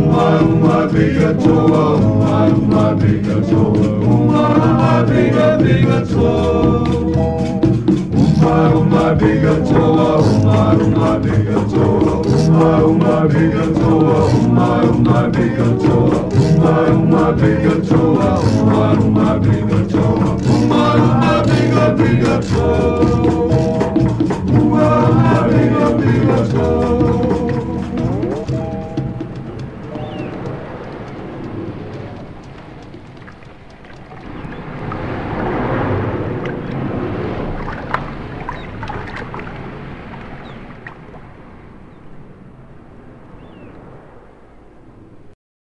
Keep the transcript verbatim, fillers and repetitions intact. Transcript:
uma, uma biga toa, uma, uma biga toa, uma, uma biga, biga toa. Uma, uma biga toa, uma, uma biga toa, uma, uma biga toa, uma, uma biga toa, uma, uma biga toa.